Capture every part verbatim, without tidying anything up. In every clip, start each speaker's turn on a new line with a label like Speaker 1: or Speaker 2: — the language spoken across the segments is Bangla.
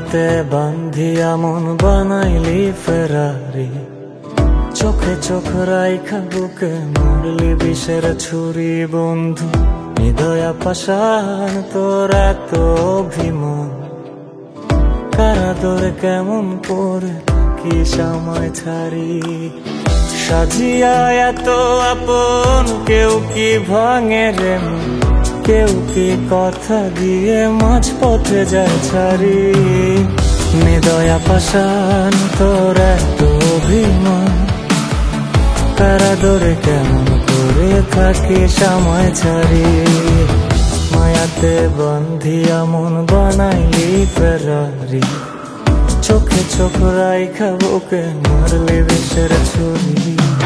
Speaker 1: মায়াতে বান্ধিয়া মন বানাইলি ফেরারি, চোখে চোখ রাইখা বুকে মরলি বিষের ছুরি বন্ধু। হৃদয়া পাষাণ তোর এত অভিমান, কারাদরে কেমন করে কি সময় ছাড়ি। সাজিয়া এত আপন কেউ কি ভাঙে রে মন, কেউ কি কথা দিয়ে মাঝ পথে যায় ছাড়ি। হৃদয়া পাষাণ তোর এত অভিমান, কারাদরে কেমন করে থাকি সময় ছাড়ি। মায়াতে বান্ধিয়া মন বানাইলি ফেরারি, চোখে চোখ রাইখা বুকে মারলি বিষের ছুরি।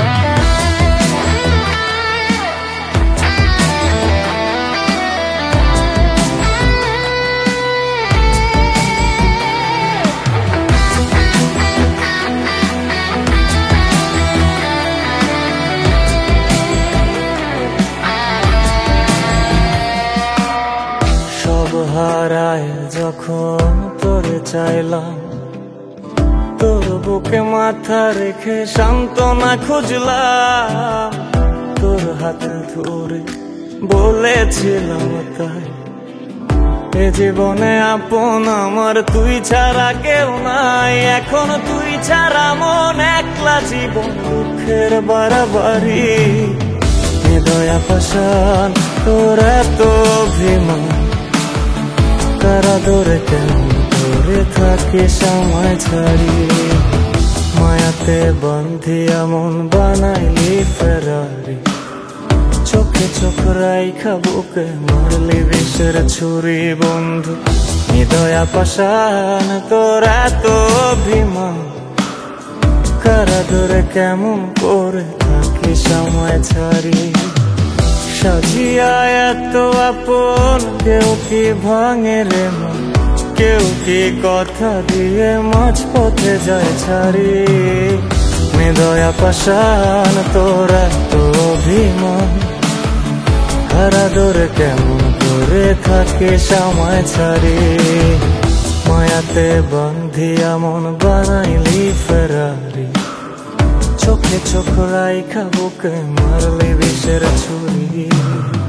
Speaker 1: সব হারায় যখন তোরে চাইলাম, তোর বুকে মাথা রেখে সান্ত্বনা খুঁজলাম। তোর হাতে ধরে বলেছিলাম তাই, এ জীবনে আপন আমার তুই ছাড়া কেউ নাই। এখন তুই ছাড়া মন একলা জীবন দুঃখের বাড়াবাড়ি। হৃদয়া পাষাণ তোর এত অভিমান, কারাদরে কেমন করে থাকে সময় ছাড়ি। মায়াতে বান্ধিয়া মন বানাইলি ফেরারি, চোখে চোখ রাইখা বুকে মারলি বিষের ছুরি বন্ধু। হৃদয়া পাষাণ তোর এত অভিমান, কারাদরে কেমন করে থাকে সময় ছাড়ি। সাজিয়া এত আপন কেউ কি ভাঙে রে মন, কেউ কি কথা দিয়ে মাঝ পথে যায় ছাড়ি। হৃদয়া পাষাণ তোর এত অভিমান, কারাদরে কেমন করে থাকে সময় ছাড়ি। মায়াতে বান্ধিয়া মন বানাইলি ফেরারি, চোখে চোখ রাইখা বুকে মারলি বিষের ছুরি।